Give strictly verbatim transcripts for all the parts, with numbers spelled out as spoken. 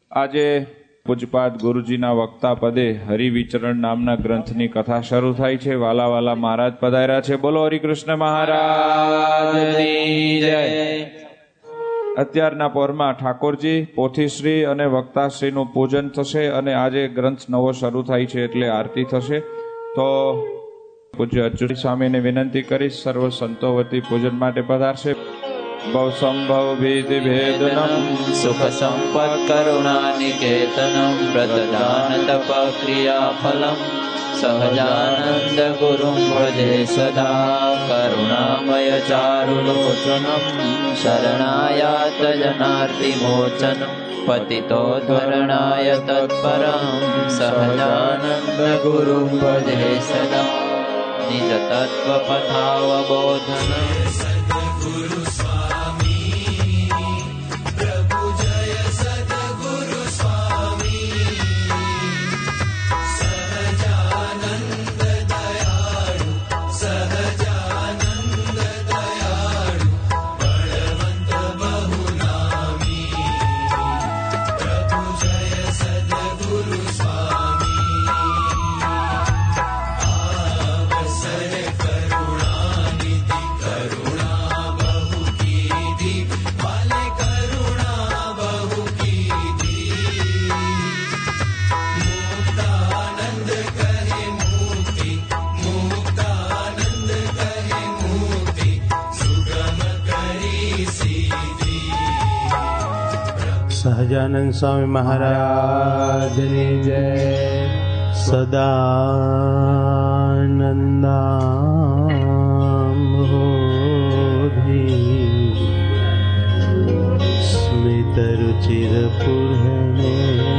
આજે પૂજપાદ ગુરુજીના વક્તા પદે હરિવિચરણ નામના ગ્રંથની કથા શરૂ થાય છે. વાલા વાલા મહારાજ પધાર્યા છે. બોલો હરિકૃષ્ણ મહારાજની જય. અત્યારના પહોરમાં ઠાકોરજી, પોથીશ્રી અને વક્તાશ્રીનું પૂજન થશે અને આજે ગ્રંથ નવો શરૂ થાય છે એટલે આરતી થશે. તો પૂજ્ય અચ્યુત સ્વામીને વિનંતી કરીશ સર્વ સંતો વતી પૂજન માટે પધારશે. ભવ સંભવ ભીતિ ભેદનમ સુખ સંપત કરુણા નિકેતનમ પ્રદદાન તપ ક્રિયા ફલમ સહજાનંદ ગુરુમ ભજે સદા કરુણામય ચારુલોચનમ શરણાયાત જનાર્તિ મોચનમ પતિતો ધરણાય તત્પરમ સહજાનંદ ગુરુમ ભજે સદા નિજ તત્વ પથાવબોધનમ સદગુરુ સહજાનંદ સ્વામી મહારાજની જય. સદાનંદાંબોધિ સ્મિત રુચિર પૂર્ણે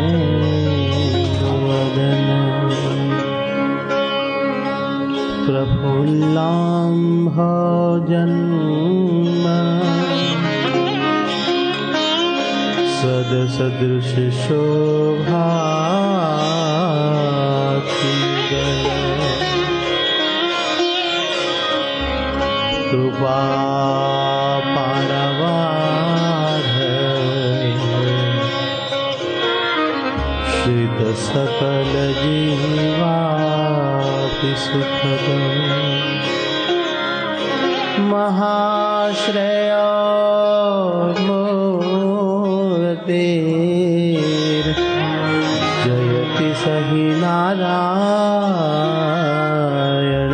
વદન પ્રફુલ્લાંભોજન્મ સદ સદૃશ શોભા કૃપા પારવાધ શ્રિત સકલ જીવાપી સુખદ મહાશ્રેય જયતિ સહી નારાયણ.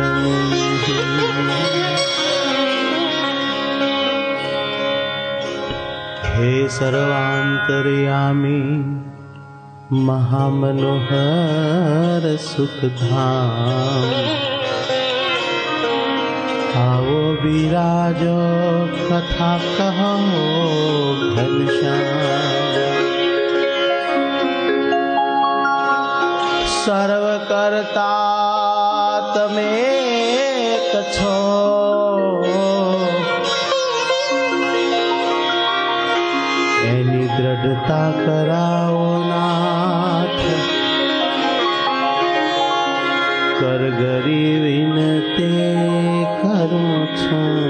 હે સર્વાંતર્યામી મહામનોહર સુખધામ આવો બિરાજો કથા કહો ઘનશ્યામ. સર્વ કરતા તમે છો એની દ્રઢતા કરાવો નાથ. કરગરી વિનતી કરું છું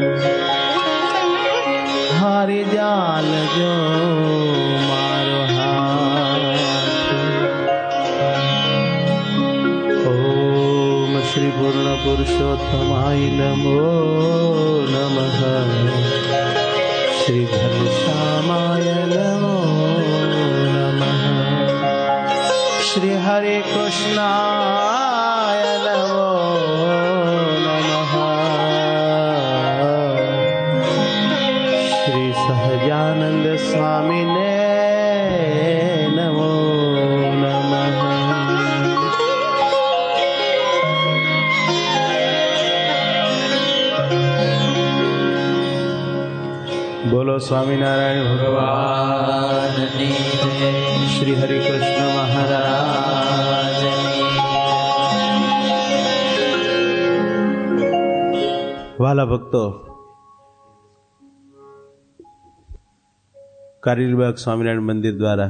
હારી જાલજો મારો હાથ. ઓમ શ્રી પૂર્ણ પુરુષોત્તમાય નમો નમઃ. શ્રી ઘનશ્યામાય નમો નમઃ. શ્રી હરે કૃષ્ણાય નમો નમઃ. શ્રી સહજાનંદ સ્વામીને નમો નમઃ. બોલો સ્વામિનારાયણ ભગવાનની જય. શ્રી હરિ કૃષ્ણ મહારાજની. વાલા ભક્તો, કારેલીબાગ સ્વામિનારાયણ મંદિર દ્વારા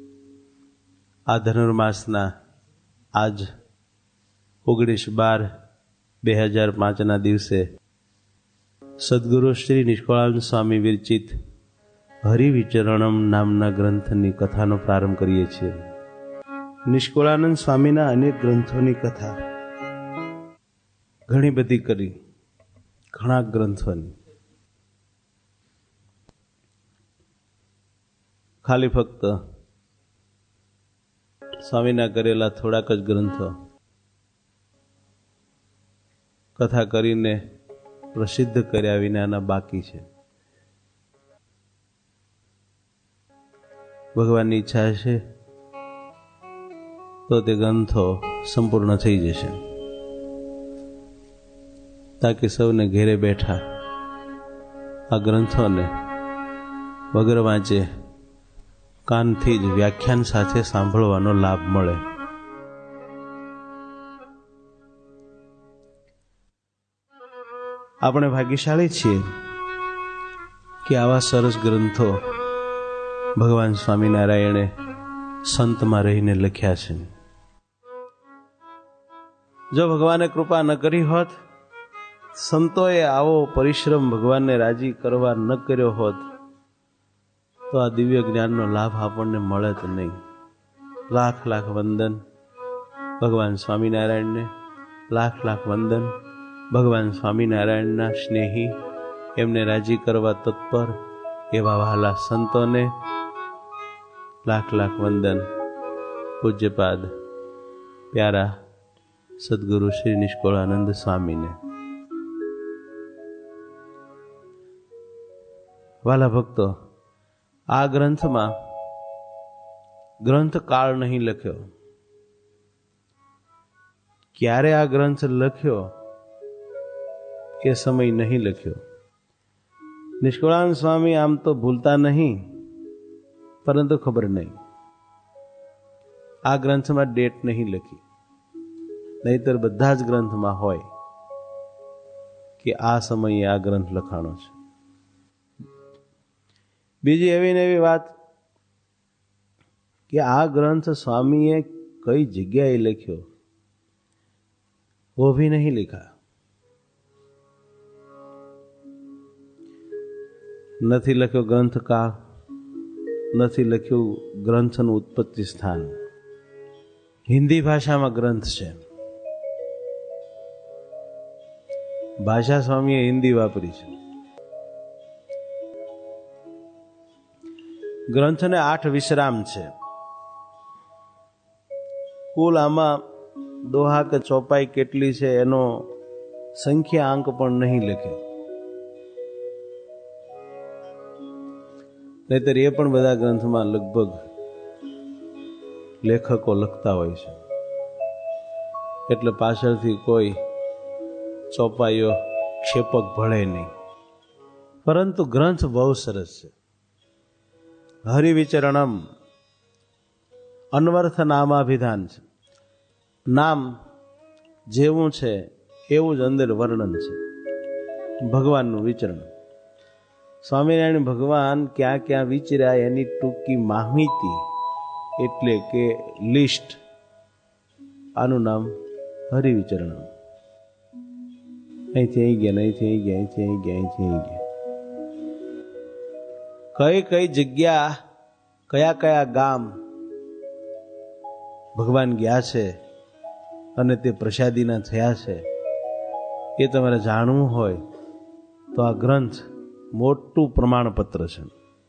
આ ધનુર્માસના આજ ઓગણીસ બાર બે હજાર પાંચના દિવસે સદગુરુ શ્રી નિષ્કળાનંદ સ્વામી વિરચિત હરિવિચરણમ નામના ગ્રંથની કથાનો પ્રારંભ કરીએ છીએ. નિષ્કુળાનંદ સ્વામીના અનેક ગ્રંથોની કથા ઘણી બધી કરી, ઘણા ગ્રંથોની. ખાલી ફક્ત સ્વામીના કરેલા થોડાક જ ગ્રંથો કથા કરીને પ્રસિદ્ધ કર્યા વિનાના બાકી છે. ભગવાનની ઈચ્છા છે તો તે ગ્રંથો સંપૂર્ણ થઈ જશે, તાકી સૌને ઘેરે બેઠા આ ગ્રંથોને વગર વાંચે કાનથી જ વ્યાખ્યાન સાથે સાંભળવાનો લાભ મળે. આપણે ભાગ્યશાળી છીએ કે આવા સરસ ગ્રંથો ભગવાન સ્વામિનારાયણે સંતમાં રહીને લખ્યા છે. જો ભગવાને કૃપા ન કરી હોત, સંતોએ આવો પરિશ્રમ ભગવાનને રાજી કરવા ન કર્યો હોત, તો આ દિવ્ય જ્ઞાનનો લાભ આપણને મળે જ નહીં. લાખ લાખ વંદન ભગવાન સ્વામિનારાયણને, લાખ લાખ વંદન ભગવાન સ્વામિનારાયણના સ્નેહી, એમને રાજી કરવા તત્પર એવા વહાલા સંતોને. લાખ લાખ વંદન પૂજ્યપાદ પ્યારા સદગુરુ શ્રી નિષ્કુળાનંદ સ્વામીને. વાલા ભક્તો, આ ગ્રંથમાં ગ્રંથ કાળ નહીં લખ્યો. ક્યારે આ ગ્રંથ લખ્યો એ સમય નહીં લખ્યો. નિષ્કુળાનંદ સ્વામી આમ તો ભૂલતા નહીં, પરંતુ ખબર નહીં. આ ગ્રંથમાં ડેટ નહીં લખી, નહીતર બધા જ ગ્રંથમાં હોય કે આ સમયે આ ગ્રંથ લખાણો છે. બીજી એવી ને એવી વાત કે આ ગ્રંથ સ્વામીએ કઈ જગ્યાએ લખ્યો वो भी नहीं लिखा. નથી લખ્યો ગ્રંથ કાળ, નથી લખ્યું ગ્રંથનું ઉત્પત્તિ સ્થાન. હિન્દી ભાષામાં ગ્રંથ છે. ભાષા સ્વામીએ હિન્દી વાપરી છે. ગ્રંથને આઠ વિશ્રામ છે. કુલ આમાં દોહા કે ચોપાઈ કેટલી છે એનો સંખ્યા અંક પણ નહીં લખ્યો, નહીતર એ પણ બધા ગ્રંથમાં લગભગ લેખકો લખતા હોય છે, એટલે પાછળથી કોઈ ચોપાઈઓ ક્ષેપક ભળે નહીં. પરંતુ ગ્રંથ બહુ સરસ છે. હરિવિચરણમ અન્વર્થ નામાભિધાન છે. નામ જેવું છે એવું જ અંદર વર્ણન છે. ભગવાનનું વિચરણ, સ્વામિનારાયણ ભગવાન ક્યાં ક્યાં વિચર્યા એની ટૂંકી માહિતી એટલે કે લિસ્ટ. આનું નામ હરિવિચરણ. અહીંથી અહીં ગયા, અહીંથી અહીં ગયા, અહીંથી અહીં ગયા, અહીંથી અહીં ગયા. કઈ કઈ જગ્યા, કયા કયા ગામ ભગવાન ગયા છે અને તે પ્રસાદીના થયા છે, એ તમારે જાણવું હોય તો આ ગ્રંથ મોટું પ્રમાણપત્ર છે.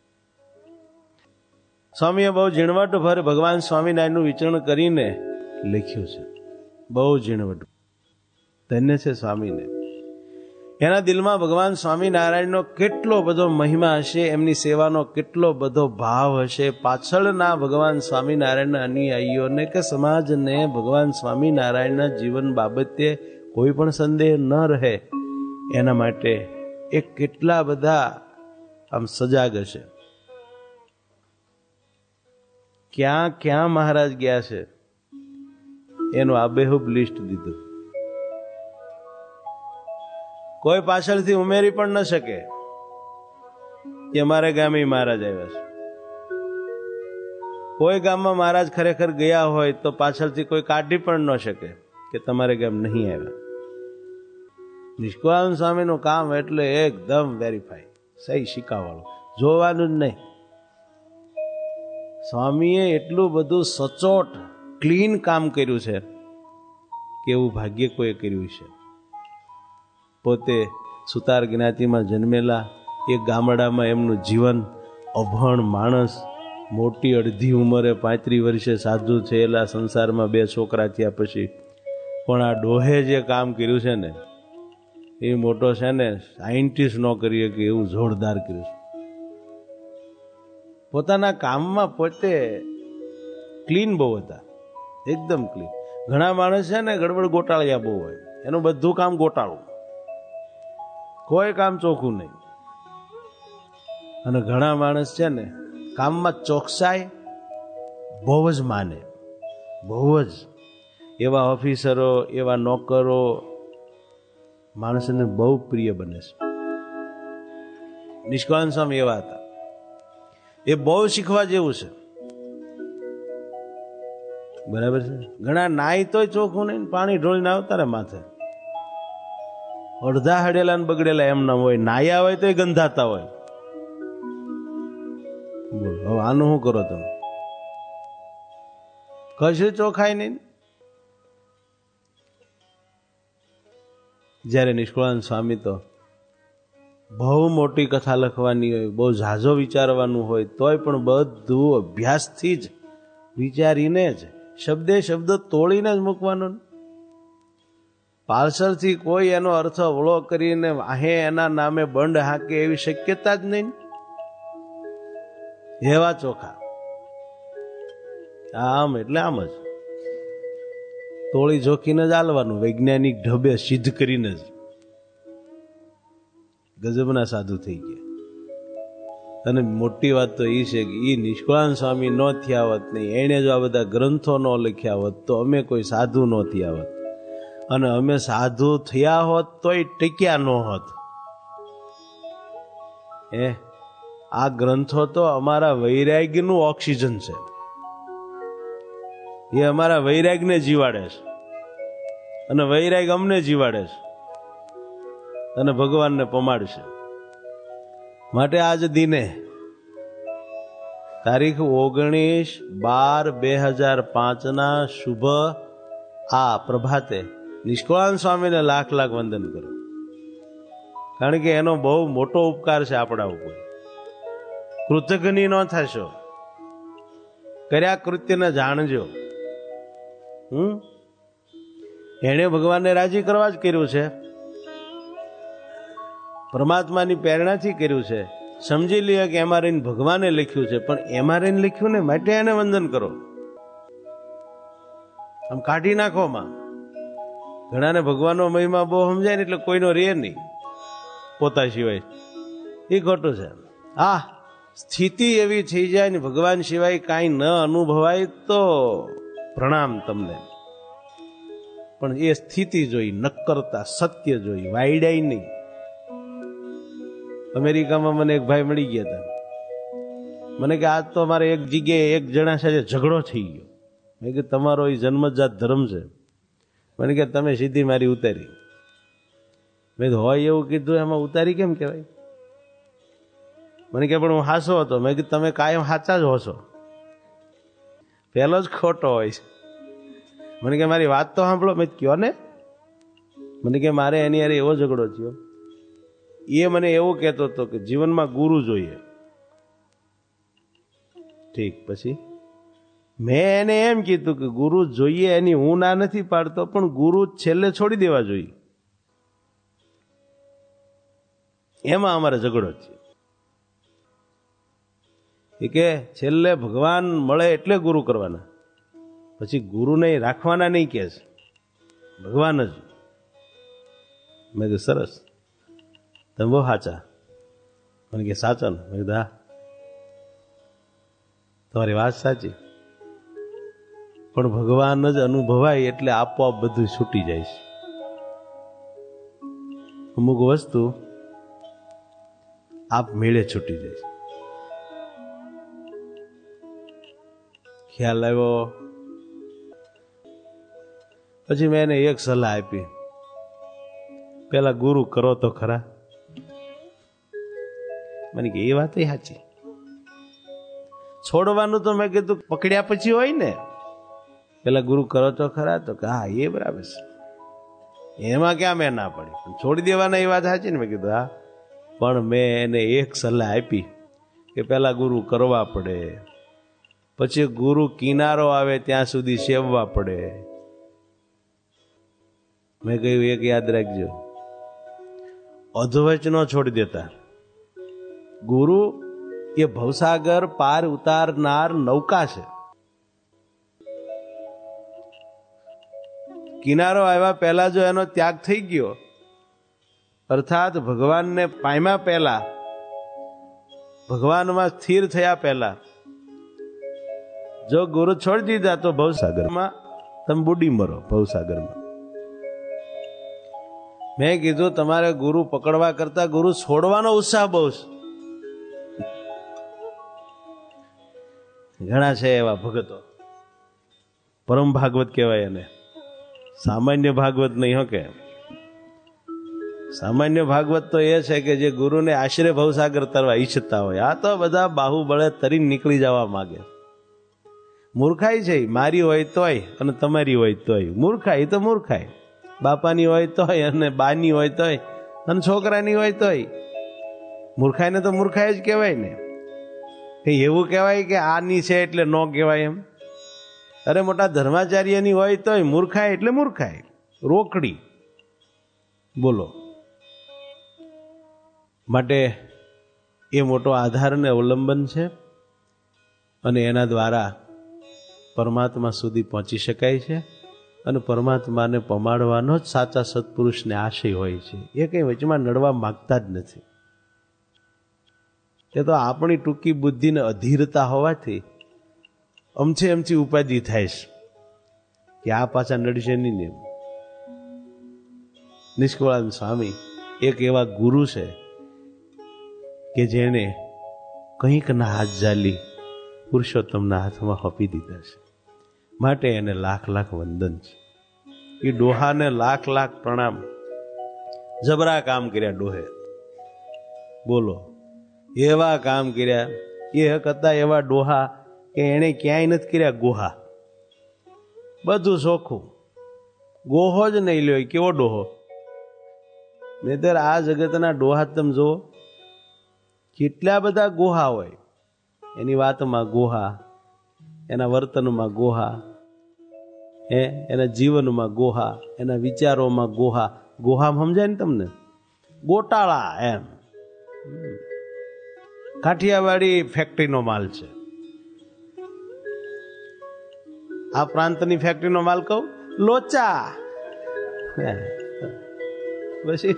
સ્વામીએ બહુ ઝીણવટભર ભગવાન સ્વામિનારાયણનું વિચરણ કરીને લખ્યું છે. બહુ ઝીણવટ. ધન્ય છે સ્વામીને. એના દિલમાં ભગવાન સ્વામિનારાયણનો કેટલો બધો મહિમા હશે, એમની સેવાનો કેટલો બધો ભાવ હશે. પાછળના ભગવાન સ્વામિનારાયણના અનુયાયીઓને કે સમાજને ભગવાન સ્વામિનારાયણના જીવન બાબતે કોઈ પણ સંદેહ ન રહે એના માટે એ કેટલા બધા આમ સજાગ હશે. ક્યાં ક્યાં મહારાજ ગયા છે એનું આબેહૂબ લિસ્ટ દીધું. કોઈ પાછળથી ઉમેરી પણ ન શકે કે અમારે ગામે મહારાજ આવ્યા છે. કોઈ ગામમાં મહારાજ ખરેખર ગયા હોય તો પાછળથી કોઈ કાઢી પણ ન શકે કે તમારે ગામ નહીં આવ્યા. નિષ્કુળાનંદ સ્વામીનું કામ એટલે એકદમ વેરીફાઈ, સહી શીખાવાળું, જોવાનું જ નહીં. સ્વામીએ એટલું બધું સચોટ ક્લીન કામ કર્યું છે કે એવું ભાગ્ય કોઈ કર્યું છે. પોતે સુતાર જ્ઞાતિમાં જન્મેલા, એક ગામડામાં એમનું જીવન, અભણ માણસ, મોટી અડધી ઉંમરે પાંત્રીસ વર્ષે સાધુ થયેલા, સંસારમાં બે છોકરા થયા પછી પણ આ ડોહે જે કામ કર્યું છે ને એ મોટો છે ને સાયન્ટિસ્ટ ન કરીએ કે એવું જોરદાર કર્યું છે. પોતાના કામમાં પોતે ક્લીન બહુ હતા, એકદમ ક્લીન. ઘણા માણસ છે ને ગડબડ ગોટાળિયા બહુ હોય, એનું બધું કામ ગોટાળું, કોઈ કામ ચોખ્ખું નહીં. અને ઘણા માણસ છે ને કામમાં ચોકસાઈ બહુ જ માને, બહુ જ. એવા ઓફિસરો, એવા નોકરો માણસને બહુ પ્રિય બને છે. નિષ્કાળ સ્વામી એવા હતા. એ બહુ શીખવા જેવું છે, બરાબર છે. ઘણા નાય તોય ચોખ્ખું નહીં, પાણી ઢોળીને આવતા રે માથે. અડધા હડેલા ને બગડેલા એમ ના હોય, નાયા હોય તો ગંધાતા હોય. બોલો હવે આનું શું કરો તમે? કશું ચોખાય નહીં. જ્યારે નિષ્કુળાનંદ સ્વામી તો બહુ મોટી કથા લખવાની હોય, બહુ ઝાઝો વિચારવાનું હોય, તોય પણ બધું અભ્યાસથી જ વિચારીને જ શબ્દે શબ્દ તોડીને જ મૂકવાનો. પાર્સલથી કોઈ એનો અર્થ અવળો કરીને વાહે એના નામે બંડ હાકે એવી શક્યતા જ નહીં. એવા ચોખા, આમ એટલે આમ જ તોળી જોખીને જ હાલવાનું, વૈજ્ઞાનિક ઢબે સિદ્ધ કરીને જ ગજબના સાધુ થઈ ગયા. અને મોટી વાત તો એ છે કે એ નિષ્કુળાનંદ સ્વામી ન થયા હોત નહીં, એણે જો આ બધા ગ્રંથો ન લખ્યા હોત તો અમે કોઈ સાધુ ન થયા હોત, અને અમે સાધુ થયા હોત તોય ટક્યા ન હોત. એ આ ગ્રંથો તો અમારા વૈરાગ્યનું ઓક્સિજન છે, એ અમારા વૈરાગ્યને જીવાડે છે, અને વૈરાગ્ય અમને જીવાડે છે, અને ભગવાનને પમાડશે. માટે આજ દિને તારીખ ઓગણીસ બાર બે હજાર પાંચ ના શુભ આ પ્રભાતે નિષ્કુળાનંદ સ્વામીને લાખ લાખ વંદન કરો. કારણ કે એનો બહુ મોટો ઉપકાર છે આપણા ઉપર. કૃતજ્ઞ ન થશો, કર્યા કૃત્યને જાણજો. હમ એણે ભગવાનને રાજી કરવા જ કર્યું છે, પરમાત્માની પ્રેરણાથી કર્યું છે. સમજી લે કે એમાં રહીને ભગવાને લખ્યું છે, પણ એમાં રહીને લખ્યું ને માટે એને વંદન કરો. આમ કાઢી નાખો માં. ઘણાને ભગવાનનો મહિમા બહુ સમજાય ને એટલે કોઈનો રે નહીં પોતા સિવાય, એ ખોટું છે. હા, સ્થિતિ એવી થઈ જાય ને ભગવાન સિવાય કાંઈ ન અનુભવાય તો પ્રણામ તમને. પણ એ સ્થિતિ જોઈ, નક્કરતા, સત્ય જોઈ, વાયડાઈ નહીં. અમેરિકામાં મને એક ભાઈ મળી ગયા હતા. મને કે આજ તો અમારે એક જગ્યાએ એક જણા સાથે ઝઘડો થઈ ગયો. મેં કે તમારો એ જન્મજાત ધર્મ છે. મને કે તમે સીધી મારી ઉતારી. મેં તો હોય એવું કીધું, એમાં ઉતારી કેમ કહેવાય? મને કે પણ હું હાસો હતો. મેં કીધું તમે કાયમ સાચા જ હોશો, પહેલો જ ખોટો હોય છે. મને કે મારી વાત તો સાંભળો. મેં કયો ને. મને કે મારે એની યારે એવો ઝઘડો થયો. એ મને એવું કહેતો હતો કે જીવનમાં ગુરુ જોઈએ. ઠીક, પછી મેં એને એમ કીધું કે ગુરુ જોઈએ, એની હું ના નથી પાડતો, પણ ગુરુ છેલ્લે છોડી દેવા જોઈએ. એમાં અમારે ઝઘડો છે. એ કે છેલ્લે ભગવાન મળે એટલે ગુરુ કરવાના, પછી ગુરુને રાખવાના નહીં કે છે, ભગવાન જ. મેં કીધું સરસ, તમે બહુ સાચા. મને કે સાચા ને? મેં કીધું હા, તમારી વાત સાચી, પણ ભગવાન જ અનુભવાય એટલે આપોઆપ બધું છૂટી જાય છે. અમુક વસ્તુ આપ મેળે છૂટી જાય છે. ખ્યાલ આવ્યો. પછી મેં એને એક સલાહ આપી, પેલા ગુરુ કરો તો ખરા. મને કે એ વાત સાચી. છોડવાનું તો મેં કીધું પકડ્યા પછી હોય ને. પેલા ગુરુ કરો તો ખરા, તો કે હા એ બરાબર છે, એમાં ક્યાં મેં ના પડી, પણ છોડી દેવાના એ વાત સાચી ને. મેં કીધું હા, પણ મેં એને એક સલાહ આપી કે પેલા ગુરુ કરવા પડે, પછી ગુરુ કિનારો આવે ત્યાં સુધી સેવવા પડે. મેં કહ્યું એક યાદ રાખજો, અધવચ નો છોડી દેતા. ગુરુ એ ભવસાગર પાર ઉતારનાર નૌકા છે. કિનારો આવ્યા પહેલા જો એનો ત્યાગ થઈ ગયો, અર્થાત ભગવાનને પામ્યા પહેલા, ભગવાનમાં સ્થિર થયા પહેલા જો ગુરુ છોડી દીધા તો ભવસાગરમાં તમે બુડી મરો. ભવસાગરમાં મેં કીધું તમારે ગુરુ પકડવા કરતા ગુરુ છોડવાનો ઉત્સાહ બહુ છે. ઘણા છે એવા ભગતો, પરમ ભાગવત કહેવાય એને, સામાન્ય ભાગવત નહીં. હો કે સામાન્ય ભાગવત તો એ છે કે જે ગુરુને આશરે ભવસાગર તરવા ઈચ્છતા હોય. આ તો બધા બાહુબળે તરીને નીકળી જવા માંગે. મૂર્ખાઈ છે, મારી હોય તોય અને તમારી હોય તોય મૂર્ખાઈ તો મૂર્ખાઈ. બાપાની હોય તોય અને બાની હોય તોય અને છોકરાની હોય તોય મૂર્ખાઈને તો મૂર્ખાઈ જ કહેવાય ને. કઈ એવું કહેવાય કે આની છે એટલે ન કહેવાય એમ? અરે મોટા ધર્માચાર્યની હોય તોય મૂર્ખાઈ એટલે મૂર્ખાઈ, રોકડી. બોલો, માટે એ મોટો આધાર ને અવલંબન છે, અને એના દ્વારા પરમાત્મા સુધી પહોંચી શકાય છે. અને પરમાત્માને પમાડવાનો જ સાચા સત્પુરુષને આશય હોય છે. એ કંઈ વચમાં નડવા માગતા જ નથી. એ તો આપણી ટૂંકી બુદ્ધિને અધીરતા હોવાથી અમથી અમથી ઉપાધિ થાય છે કે આ પાછા નડશે નહીં ને. નિષ્કળાનંદ સ્વામી એક એવા ગુરુ છે કે જેને કંઈકના હાથ ઝાલી પુરુષોત્તમના હાથમાં આપી દીધા છે. માટે એને લાખ લાખ વંદન છે. એ ડોહાને લાખ લાખ પ્રણામ. જબરા કામ કર્યા ડોહે, બોલો, એવા કામ કર્યા. એ હતા એવા ડોહા કે એને ક્યાંય નથી કર્યા ગોહા. બધું ચોખ્ખું, ગોહો જ નહીં લ્યો. કેવો ડોહો! નહીતર આ જગતના ડોહા તમે જુઓ, કેટલા બધા ગોહા હોય. એની વાતમાં ગોહા, એના વર્તનમાં ગોહા, હે એના જીવનમાં ગોહા, એના વિચારોમાં ગોહા. ગોહા સમજાય ને તમને? ગોટાળા એમ. કાઠિયાવાડી ફેક્ટરીનો માલ છે. આ પ્રાંતની ફેક્ટરીનો માલ કહું, લોચા. પછી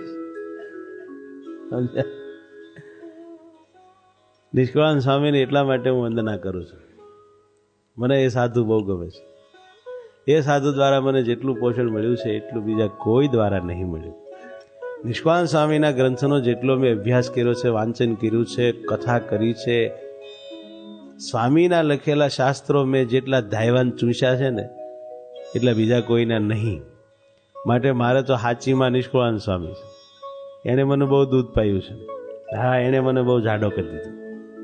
નિષ્કળાનંદ સ્વામીને એટલા માટે હું વંદના કરું છું. મને એ સાધુ બહુ ગમે છે. એ સાધુ દ્વારા મને જેટલું પોષણ મળ્યું છે એટલું બીજા કોઈ દ્વારા નહીં મળ્યું. નિષ્કળાનંદ સ્વામીના ગ્રંથનો જેટલો મેં અભ્યાસ કર્યો છે, વાંચન કર્યું છે, કથા કરી છે, સ્વામીના લખેલા શાસ્ત્રો મેં જેટલા ધાયવાન ચૂસ્યા છે ને એટલા બીજા કોઈના નહીં. માટે મારે તો હાચીમાં નિષ્કળાનંદ સ્વામી છે. એણે મને બહુ દૂધ પાયું છે. હા, એણે મને બહુ જાડો કરી દીધો.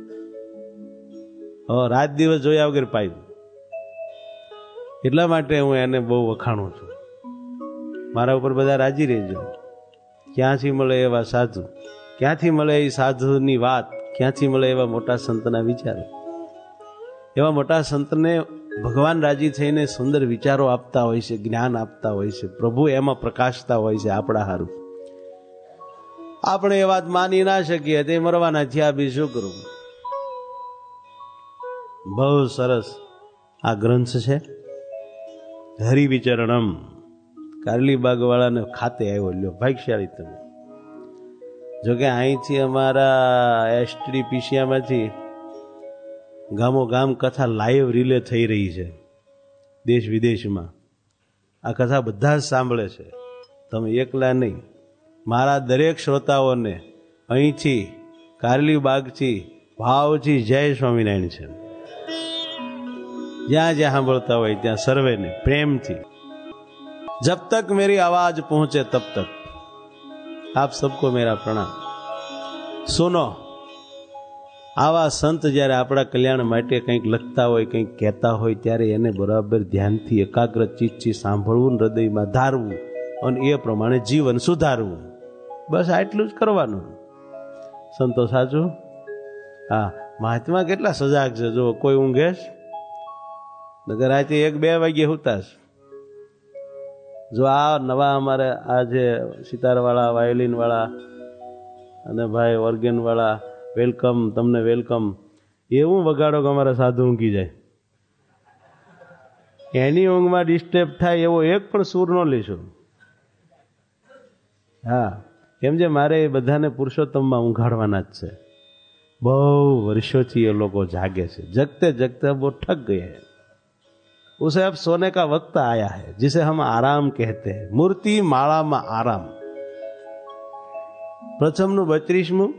હ રાત દિવસ જોયા વગર પાયું. એટલા માટે હું એને બહુ વખાણું છું. મારા ઉપર બધા રાજી રહેજો. ક્યાંથી મળે એવા સાધુ, ક્યાંથી મળે એ સાધુની વાત, ક્યાંથી મળે એવા મોટા સંતના વિચારો. એવા મોટા સંતને ભગવાન રાજી થઈને સુંદર વિચારો આપતા હોય છે, જ્ઞાન આપતા હોય છે, પ્રભુ એમાં પ્રકાશતા હોય છે આપણા હારું. આપણે એ વાત માની ના શકીએ, તે મરવાના થયા, બી શું કરું. બહુ સરસ આ ગ્રંથ છે હરિવિચરણમ. કારલીબાગ વાળાને ખાતે આવ્યો, લ્યો, ભાગ્યશાળી તમે. જોકે અહીંથી અમારા એસટી પીસીયામાંથી ગામો ગામ કથા લાઈવ રિલે થઈ રહી છે, દેશ વિદેશમાં. આ કથા બધા જ સાંભળે છે, તમે એકલા નહીં. મારા દરેક શ્રોતાઓને અહીંથી કારલીબાગથી ભાવથી જય સ્વામિનારાયણ છે. જ્યાં જ્યાં સાંભળતા હોય ત્યાં સર્વેને પ્રેમથી. जब तक मेरी आवाज पहुंचे तब तक आप सबको मेरा प्रणाम. सुनो, આવા સંત જ્યારે આપણા કલ્યાણ માટે કંઈક લખતા હોય, કંઈક કહેતા હોય, ત્યારે એને બરાબર ધ્યાનથી એકાગ્ર ચિત્તથી સાંભળવું, હૃદયમાં ધારવું અને એ પ્રમાણે જીવન સુધારવું. બસ આટલું જ કરવાનું. સંતો સાચું? હા. મહાત્મા કેટલા સજાગ છે. જો કોઈ ઊંઘે નગર રાતે એક બે વાગે હુતાશ. જો આ નવા અમારે આ જે સિતારવાળા, વાયોલિનવાળા અને ભાઈ ઓર્ગેનવાળા, વેલકમ, તમને વેલકમ, એવું વગાડો કે અમારા સાધુ ઊંઘી જાય. એની ઊંઘમાં ડિસ્ટર્બ થાય એવો એક પણ સૂર ન લઈશું. હા, કેમ જે મારે એ બધાને પુરુષોત્તમમાં ઊંઘાડવાના જ છે. બહુ વર્ષોથી એ લોકો જાગે છે. જગતે જગતે वो ठग गए हैं. उसे अब सोने का वक्त आया है जिसे हम आराम कहते हैं. मूर्ति माળામાં આરામ. પ્રથમનું બત્રીસમું.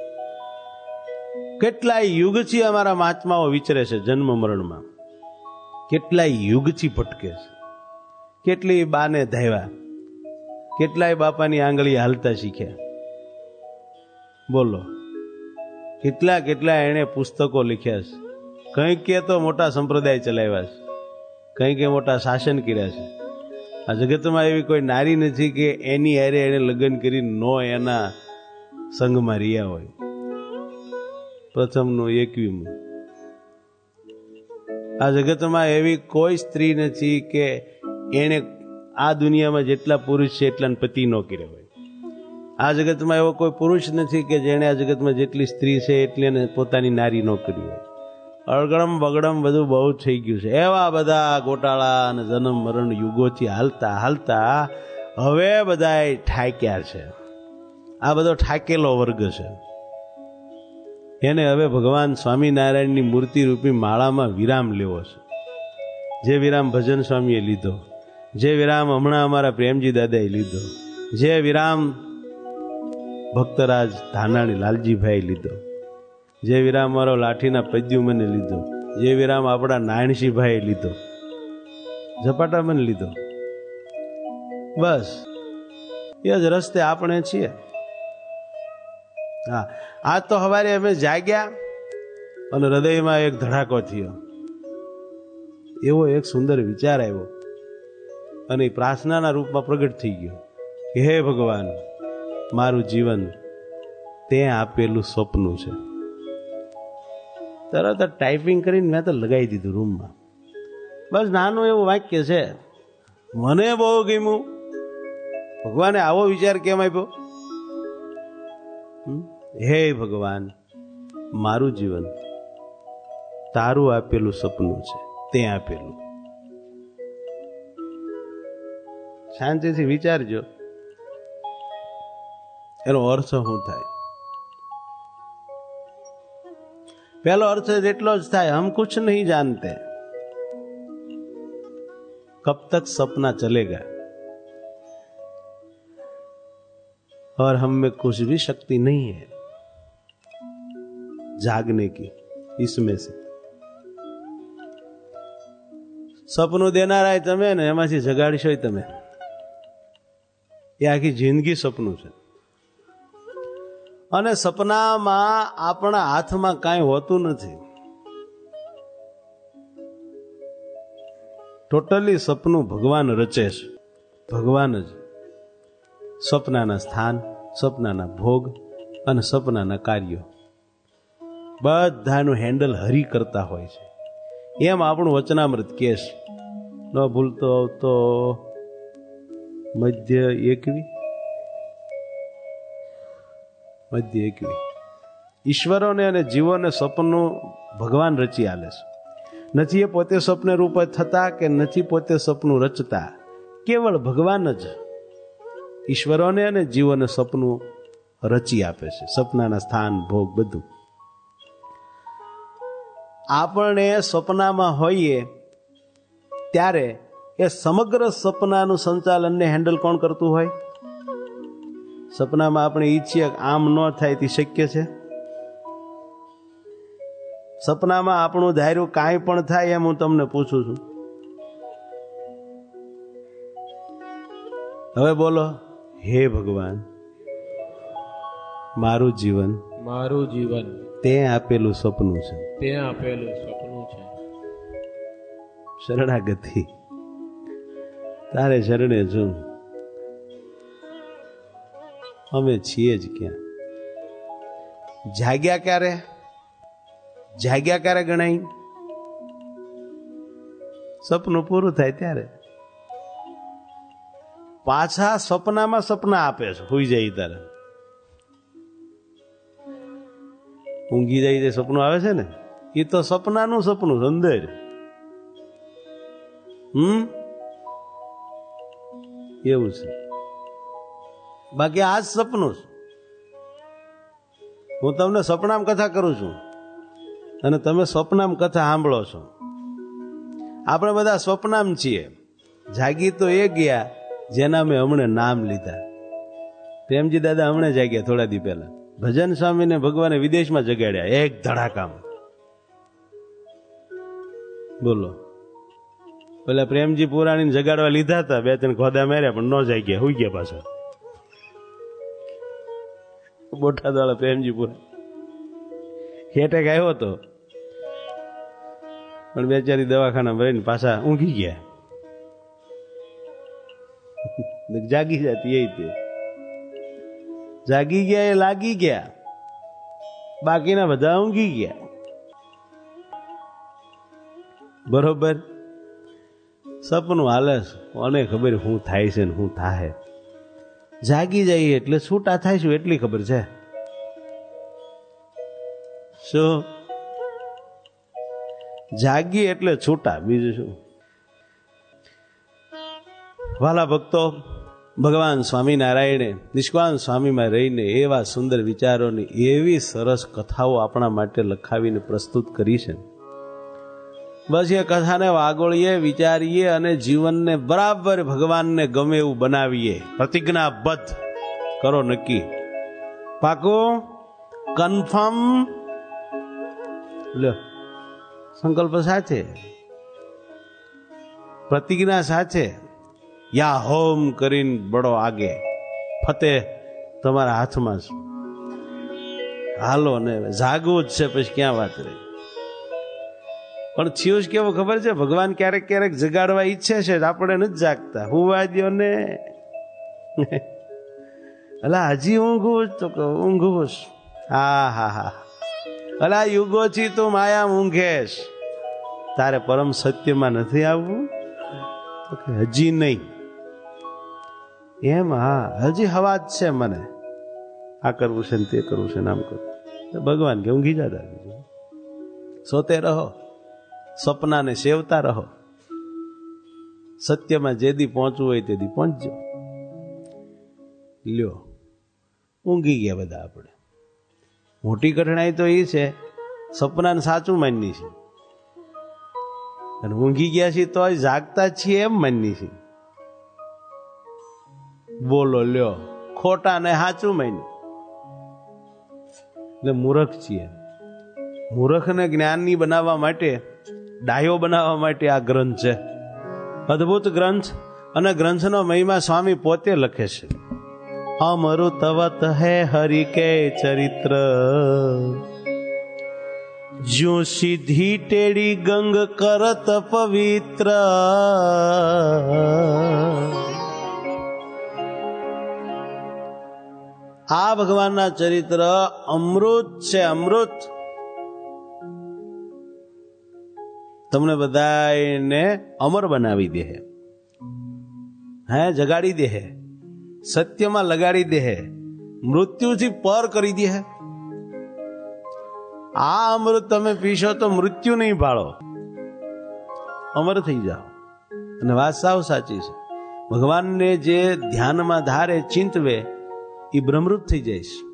કેટલાય યુગથી અમારા મહાત્માઓ વિચરે છે જન્મ મરણમાં. કેટલાય યુગથી ભટકે છે. કેટલી બાને ધાવ્યા, કેટલાય બાપાની આંગળી હાલતા શીખ્યા. બોલો, કેટલા કેટલા એણે પુસ્તકો લખ્યા છે. કંઈક કે તો મોટા સંપ્રદાય ચલાવ્યા છે, કંઈક કે મોટા શાસન કર્યા છે. આ જગતમાં એવી કોઈ નારી નથી કે એની હારે એને લગ્ન કરી નો એના સંગમાં રહ્યા હોય. પ્રથમનું એકવીમું. આ જગતમાં એવી કોઈ સ્ત્રી નથી કે એને આ દુનિયામાં જેટલા પુરુષ છે એટલા પતિ ન કર્યા હોય. આ જગતમાં એવો કોઈ પુરુષ નથી કે જેણે આ જગતમાં જેટલી સ્ત્રી છે એટલી એને પોતાની નારી ન કરી હોય. અળગડમ બગડમ બધું બહુ થઈ ગયું છે. એવા બધા ગોટાળા અને જન્મ મરણ યુગોથી હાલતા હાલતા હવે બધા ઠાક્યા છે. આ બધો ઠાકેલો વર્ગ છે. એને હવે ભગવાન સ્વામિનારાયણની મૂર્તિ રૂપી માળામાં વિરામ લેવો છે. જે વિરામ ભજન સ્વામીએ લીધો, જે વિરામ હમણાં અમારા પ્રેમજી દાદાએ લીધો, જે વિરામ ભક્તરાજ ધાનાણી લાલજીભાઈ લીધો, જે વિરામ મારો લાઠીના પદ્યુમને લીધો, જે વિરામ આપણા નારાયણસિંહભાઈએ લીધો, ઝપાટા મને લીધો. બસ એ જ રસ્તે આપણે છીએ. હા, આજ તો સવારે અમે જાગ્યા અને હૃદયમાં એક ધડાકો થયો. એવો એક સુંદર વિચાર આવ્યો અને પ્રાર્થનાના રૂપમાં પ્રગટ થઈ ગયો કે હે ભગવાન, મારું જીવન તે આપેલું સ્વપ્નું છે. તરત ટાઈપિંગ કરીને મેં તો લગાવી દીધું રૂમમાં. બસ નાનું એવું વાક્ય છે, મને બહુ ગમ્યું. ભગવાને આવો વિચાર કેમ આપ્યો? હે ભગવાન, મારું જીવન તારું આપેલું સપનું છે, તે આપેલું. શાંતિથી વિચારજો એનો અર્થ શું થાય. પહેલો અર્થ એટલો જ થાય, હમ કુછ નહીં જાનતે, કબ તક સપના ચલેગા और हम में कुछ भी शक्ति नहीं है जागने की इसमें से. સપનું દેનારા તમે ને એમાંથી જગાડશો તમે. એ આખી જિંદગી સપનું છે. અને સપનામાં આપણા હાથમાં કાંઈ હોતું નથી. ટોટલી સપનું ભગવાન રચે છે. ભગવાન જ સપનાના સ્થાન, સપનાના ભોગ અને સપનાના કાર્યો બધાનું હેન્ડલ હરી કરતા હોય છે. એમ આપણું વચનામૃત કેસ ન ભૂલતો આવતો મધ્ય એકવી મધ્ય એકવી ઈશ્વરોને અને જીવોને સપનું ભગવાન રચી આલે છે. નથી એ પોતે સપને રૂપ થતા કે નથી પોતે સપનું રચતા. કેવળ ભગવાન જ ઈશ્વરોને અને જીવોને સપનું રચી આપે છે. સપનાના સ્થાન, ભોગ બધું. આપણે સપનામાં હોઈએ ત્યારે એ સમગ્ર સપનાનું સંચાલનને હેન્ડલ કોણ કરતું હોય? સપનામાં આપણે ઈચ્છીએ આમ ન થાય તે શક્ય છે? સપનામાં આપણું ધાર્યું કાંઈ પણ થાય એમ હું તમને પૂછું છું. હવે બોલો, હે ભગવાન, મારું જીવન મારું જીવન તે આપેલું સપનું છે. તે આપેલું સપનું છે. શરણાગતિ તારે શરણે છું. અમે છીએ જ ક્યાં? જાગ્યા ક્યારે? જાગ્યા ક્યારે ગણાય? સપનું પૂરું થાય ત્યારે. પાછા સપનામાં સપના આપે છે. સુઈ જાય ત્યારે, ઊંઘી જાય તે સપનું આવે છે ને, એ તો સપનાનું સપનું અંદર. હમ એવું છે. બાકી આ જ સપનું છે. હું તમને સપનામ કથા કરું છું અને તમે સ્વપ્નામ કથા સાંભળો છો. આપણે બધા સ્વપ્નામ છીએ. જાગી તો એ ગયા જેના મેં હમણાં નામ લીધા. પ્રેમજી દાદા હમણાં જાગ્યા થોડા દી પહેલા. ભજન સ્વામીને ભગવાને વિદેશમાં જગાડ્યા એક ધડાકામ. બોલો, પેલા પ્રેમજી પુરાણી જગાડવા લીધા હતા, બે ત્રણ ખોદા માર્યા પણ ન જાગ્યા, હુઈ ગયા પાછા. બોટાદ વાળા પ્રેમજી પુરા હેટેક આવ્યો હતો પણ બેચારી દવાખાના ભરીને પાછા ઊંઘી ગયા. જાગી જતી એ તે જાગી ગયા, એ લાગી ગયા, બાકીના બધા ઊંઘી ગયા. બરોબર. સપનું હાલે કોને ખબર શું થાય છે ને શું થાય. જાગી જઈએ એટલે છૂટા થાય શું એટલી ખબર છે. શું જાગી એટલે છૂટા, બીજું શું. વાલા ભક્તો, ભગવાન સ્વામિનારાયણે નિષ્કામ સ્વામીમાં રહીને એવા સુંદર વિચારોની એવી સરસ કથાઓ આપણા માટે લખાવીને પ્રસ્તુત કરી છે. બસ એ કથાને વાગોળીએ, વિચારીએ અને જીવનને બરાબર ભગવાનને ગમે એવું બનાવીએ. પ્રતિજ્ઞાબદ્ધ કરો, નક્કી, પાકું, કન્ફર્મ. લ્યો, સંકલ્પ સાચે, પ્રતિજ્ઞા સાચે. યા હોમ કરીને બડો આગે, ફતેહ તમારા હાથમાં છે. હાલો ને જાગવું જ છે, પછી ક્યાં વાત રહી. પણ થયું જ કેવું ખબર છે, ભગવાન ક્યારેક ક્યારેક જગાડવા ઈચ્છે છે, આપણે નથી જાગતા. હુવા દ્યો ને. અલા હજી ઊંઘું તો ઊંઘું. હા હા હા અલા યુગોથી તું માયા ઊંઘેશ, તારે પરમ સત્યમાં નથી આવવું? હજી નહીં. એમ? હા હજી હવા જ છે મને, આ કરવું છે ને તે કરવું છે ને આમ કરવું. ભગવાન કે ઊંઘી જતા, સોતે રહો, સપનાને સેવતા રહો. સત્યમાં જે દી પહોંચવું હોય તે દી પહોંચજો. લ્યો, ઊંઘી ગયા બધા આપણે. મોટી કઠણાઈ તો એ છે, સપનાને સાચું માનની છે અને ઊંઘી ગયા છીએ તો જાગતા છીએ એમ માનની છે. બોલો લ્યો, ખોટા ને સાચું માન્યું એટલે મૂર્ખ છીએ. મૂર્ખને જ્ઞાની બનાવવા માટે, ડાયો બનાવવા માટે આ ગ્રંથ છે, અદ્ભુત ગ્રંથ. અને ગ્રંથનો મહિમા સ્વામી પોતે લખે છે. અમૃતવત હે હરિ કે ચરિત્ર, જો સીધી ટેડી ગંગ કરત પવિત્ર. આ ભગવાનના ચરિત્ર અમૃત છે, અમૃત. તમને બધાને અમર બનાવી દે, હે જગાડી દે, સત્યમાં લગાડી દે, મૃત્યુથી પર કરી દે. આ અમૃત તમે પીશો તો મૃત્યુ નહીં ભાળો, અમર થઈ જાઓ. અને વાત સાવ સાચી છે. ભગવાનને જે ધ્યાનમાં ધારે, ચિંતવે, એ બ્રહ્મરૂપ થઈ જાય છે.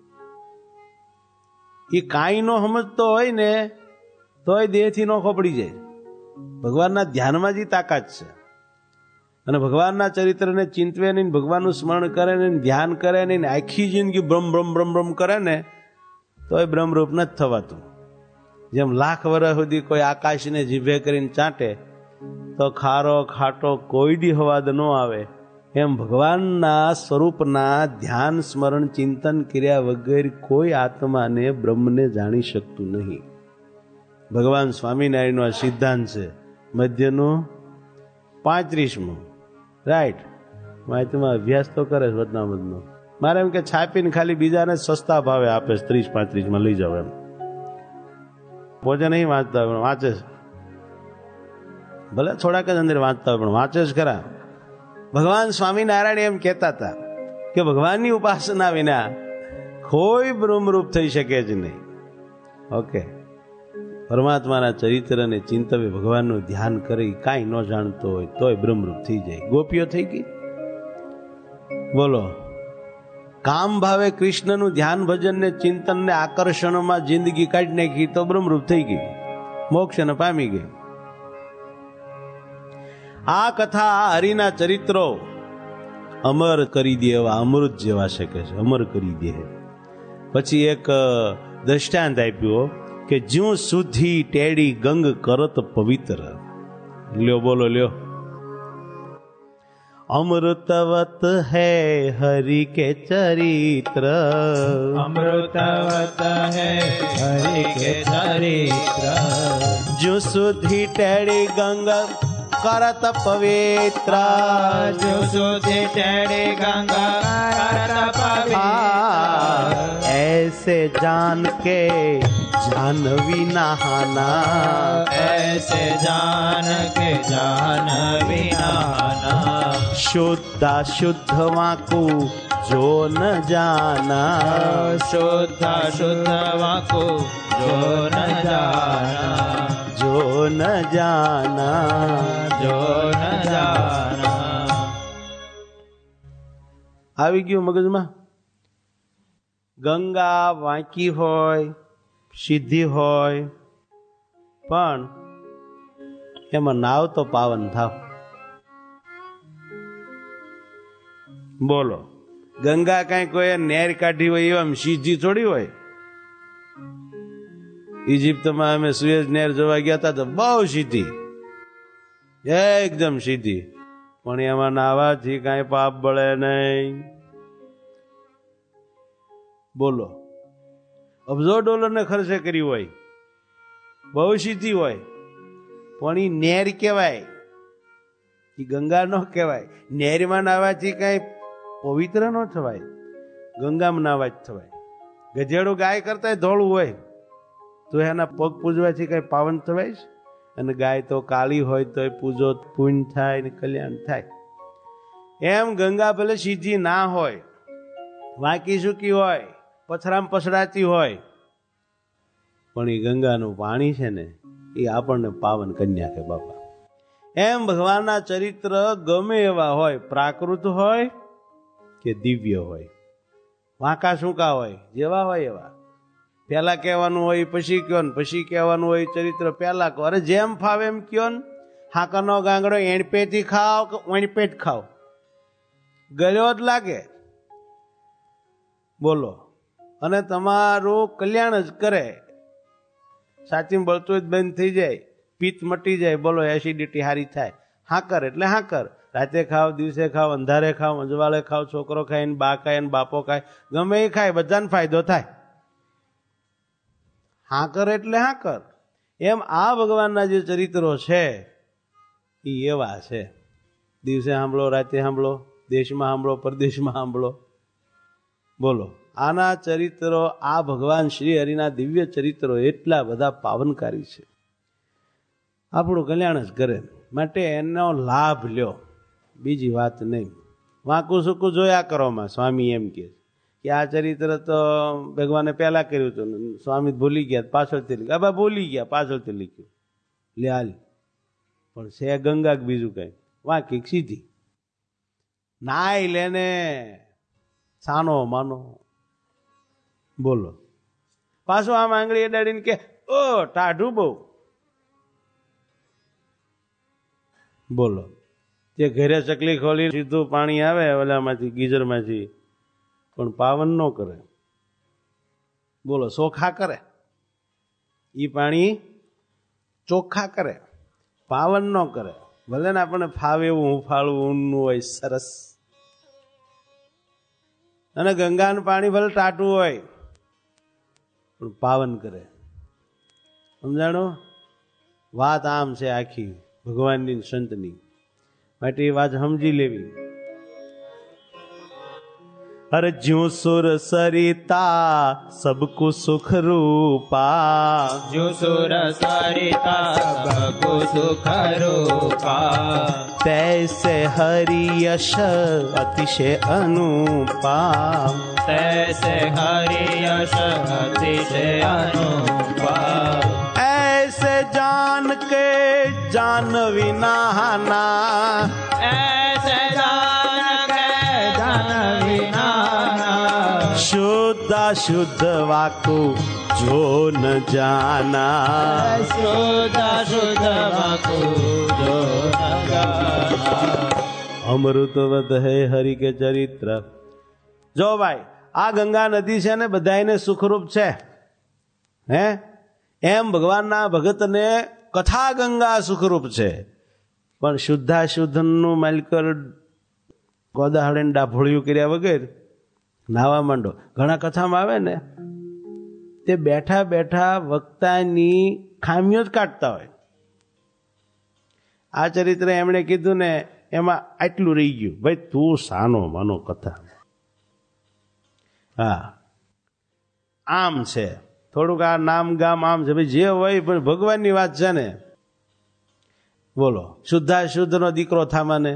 એ કાંઈ નો સમજતો હોય ને તોય દેહથી નો ખોપડી જાય. ભગવાનના ધ્યાનમાં જ તાકાત છે. અને ભગવાનના ચરિત્રને ચિંતવે નહીં, ભગવાનનું સ્મરણ કરે ને, ધ્યાન કરે નહીં, આખી જિંદગી બ્રહ્મ બ્રહ્મ બ્રહ્મ બ્રહ્મ કરે ને તોય બ્રહ્મરૂપ નથી થવાતું. જેમ લાખ વર્ષ સુધી કોઈ આકાશને જીભે કરીને ચાટે તો ખારો ખાટો કોઈ દી હવાદ ન આવે, એમ ભગવાનના સ્વરૂપના ધ્યાન સ્મરણ ચિંતન કર્યા વગર કોઈ આત્માને બ્રહ્મને જાણી શકતું નહીં. ભગવાન સ્વામિનારાયણનો આ સિદ્ધાંત છે. મધ્યનું પાંત્રીસમું રાઈટ. વાંચમાં અભ્યાસ તો કરે છે વચનામૃતનો. મારે એમ કે છાપીને ખાલી બીજાને સસ્તા ભાવે આપે છે, ત્રીસ પાંત્રીસમાં લઈ જાવ એમ. પોતે નહીં વાંચતા હોય પણ વાંચે છે. ભલે થોડાક જ અંદર વાંચતા હોય પણ વાંચે જ ખરા. ભગવાન સ્વામિનારાયણ એમ કહેતા હતા કે ભગવાનની ઉપાસના વિના કોઈ બ્રહ્મરૂપ થઈ શકે જ નહીં. ઓકે, પરમાત્માના ચરિત્રને ચિંતવે ભગવાનનું ધ્યાન કરી કાંઈ ન જાણતો હોય તોય બ્રહ્મરૂપ થઈ જાય. ગોપીઓ થઈ ગઈ. બોલો, કામ ભાવે કૃષ્ણનું ધ્યાન ભજન ને ચિંતન ને આકર્ષણમાં જિંદગી કાઢી નાખી તો બ્રહ્મરૂપ થઈ ગઈ, મોક્ષને પામી ગઈ. આ કથા આ હરિના ચરિત્રો અમર કરી દે એવા અમૃત જેવા શકે છે, અમર કરી દે. પછી એક દ્રષ્ટાંત આપ્યું કે જ્યું સુધી ટેડી ગંગ કરત પવિત્ર. લ્યો બોલો લ્યો. અમૃતવત હૈ હરિ કે ચરિત્ર, અમૃતવત હૈ હરિ કે ચરિત્ર. જ્યું સુધી ટેડી ગંગ करत पवित्र, जो सुधि टेढ़ी गंगा करत पवित्र. ऐसे जान के जानवी नहाना, ऐसे जान के जानवी नहाना. शुद्धा शुद्ध वाकु जो न जाना, शुद्धा शुद्ध वाकु जो न जाना. जो न जाना, जो ન જાના. આવી ગયું મગજમાં. ગંગા વાંકી હોય, સીધી હોય, પણ એમાં નાવ તો પાવન થાવ. બોલો, ગંગા કઈ કોઈ નેર કાઢી હોય એવા સીધી થોડી હોય. ઇજિપ્તમાં અમે સુએઝ નેર જોવા ગયા હતા તો બહુ સીધી, એકદમ સીધી, પણ એમાં નાવાથી કઈ પાપ બળે નહીં. બોલો, અબજો ડોલર ને ખર્ચે કરી હોય, બહુ સીધી હોય, પણ એ નેર કહેવાય, એ ગંગા ન કહેવાય. નેરમાં નાવાથી કઈ પવિત્ર ન થવાય, ગંગામાં નાવા જ થવાય. ગધેડું ગાય કરતા ધોળું હોય તો એના પગ પૂજવાથી કઈ પાવન થવાય છે? અને ગાય તો કાળી હોય તો પૂજો પુણ્ય થાય ને કલ્યાણ થાય. એમ ગંગા ભલે સીધી ના હોય, વાંકી સૂકી હોય, પથરામ પસરાતી હોય, પણ એ ગંગાનું પાણી છે ને એ આપણને પાવન કન્યા કે બાપા. એમ ભગવાનના ચરિત્ર ગમે એવા હોય, પ્રાકૃત હોય કે દિવ્ય હોય, વાંકા સૂકા હોય, જેવા હોય એવા. પેલા કહેવાનું હોય પછી કયો ને, પછી કહેવાનું હોય ચરિત્ર પેલા કહો. અરે જેમ ફાવે એમ કયો ને. હાકરનો ગાંગડો એણપેથી ખાવ કે ઓણપેટ ખાવ, ગળ્યો જ લાગે. બોલો, અને તમારું કલ્યાણ જ કરે. સાચી બળતું જ બંધ થઈ જાય, પિત્ત મટી જાય. બોલો, એસિડિટી હારી થાય. હાકર એટલે હાકર, રાતે ખાવ, દિવસે ખાવ, અંધારે ખાવ, અંજવાળે ખાવ, છોકરો ખાય ને બા ખાય ને બાપો ખાય, ગમે એ ખાય, બધાને ફાયદો થાય. હાકર એટલે હાકર. એમ આ ભગવાનના જે ચરિત્રો છે એ એવા છે. દિવસે સાંભળો, રાતે સાંભળો, દેશમાં સાંભળો, પરદેશમાં સાંભળો. બોલો, આના ચરિત્રો, આ ભગવાન શ્રી હરિના દિવ્ય ચરિત્રો એટલા બધા પાવનકારી છે, આપણું કલ્યાણ જ કરે. માટે એનો લાભ લ્યો, બીજી વાત નહીં. વાંકું સૂકું જોયા કરોમાં સ્વામી એમ કે કે આ ચરિત્ર તો ભગવાને પહેલા કર્યું હતું, સ્વામી ભૂલી ગયા, પાછળથી લખ્યું. આ ભૂલી ગયા, પાછળથી લખ્યું. લે હાલ, પણ છે ગંગા બીજું કઈ, વાંકી સીધી. નાય લેને સાનો માનો. બોલો, પાછો આમ આંગળી અડાડીને કે ઓ ટાઢું બહુ. બોલો, જે ઘરે ચકલી ખોલી સીધું પાણી આવે ઓલામાંથી ગીઝરમાંથી, પણ પાવન ન કરે. બોલો, ચોખા કરે, ઈ પાણી ચોખ્ખા કરે, પાવન ન કરે. ભલે ને આપણને ફાવે એવું હુંફાળું ઊનનું હોય સરસ, અને ગંગાનું પાણી ભલે ટાટું હોય પણ પાવન કરે. સમજાણો? વાત આમ છે આખી ભગવાનની સંતની, માટે એ વાત સમજી લેવી. અરે જ્યું સુર સરિતા સબકુ સુખ રૂપા, જો સુર સરિતા સબકુ સુખ રૂપા, તૈસે હરિ યશ અતિશય અનુપા, તૈસે હરિ યશ અતિશય અનુપા, ऐसे जान के जानवी नहाना, ऐसे जान के जानवी नहाना, शुद्ध शुद्ध वाकु जो न जाना, शुद्ध शुद्ध वाकु जो न जाना, अमृतवत है हरि के चरित्र. જો ભાઈ આ ગંગા નદી છે ને બધાને સુખરૂપ છે, હે એમ ભગવાનના ભગતને કથા ગંગા સુખરૂપ છે. પણ શુદ્ધાશુદ્ધનું માલકર ગોદાહળે ડાભોળિયું કર્યા વગર નાવા માંડો. ઘણા કથામાં આવે ને તે બેઠા બેઠા વક્તાની ખામીઓ જ કાઢતા હોય. આ ચરિત્ર એમણે કીધું ને એમાં આટલું રહી ગયું, ભાઈ તું સાનો માનો કથા. હા આમ છે થોડુંક આ નામ ગામ આમ છે ભાઈ, જે હોય પણ ભગવાનની વાત છે ને. બોલો શુદ્ધાશુદ્ધ નો દીકરો થામાને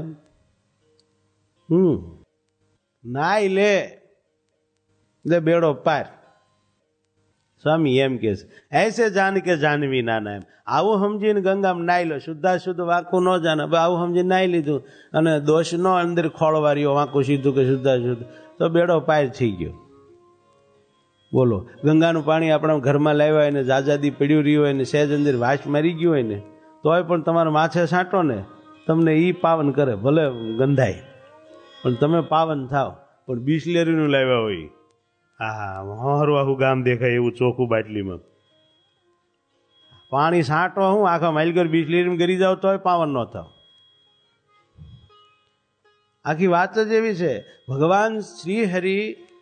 હમ નાઈ લે દે બેડો પાર. સ્વામી એમ કે છે એસે જાન કે જાનવી નાના, એમ આવું સમજીને ગંગામાં નાઈ લો. શુદ્ધાશુદ્ધ વાંકું ન જાણે, આવું સમજીને નાઈ લીધું અને દોષ નો અંદર ખોળવાર્યો વાંકું સીધું કે શુદ્ધાશુદ્ધ, તો બેડો પાર થઈ ગયો. બોલો ગંગાનું પાણી આપણા ઘરમાં લાવ્યા હોય ને જાજાદી પડ્યું રહ્યું હોય ને સહેજ અંદર વાસ મારી ગયું હોય ને તોય પણ તમારા માથે છાંટો ને તમને ઈ પાવન કરે. ભલે ગંધાય પણ તમે પાવન થાવ. પણ બિસ્લેરીનું લાવ્યા હોય, હા હરું આખું ગામ દેખાય એવું ચોખ્ખું બાટલીમાં પાણી છાંટો, હું આખા માઇલગર બિસ્લેરીમાં ગરી જાવ તોય પાવન ન થાવ. આખી વાત જ એવી છે. ભગવાન શ્રી હરિ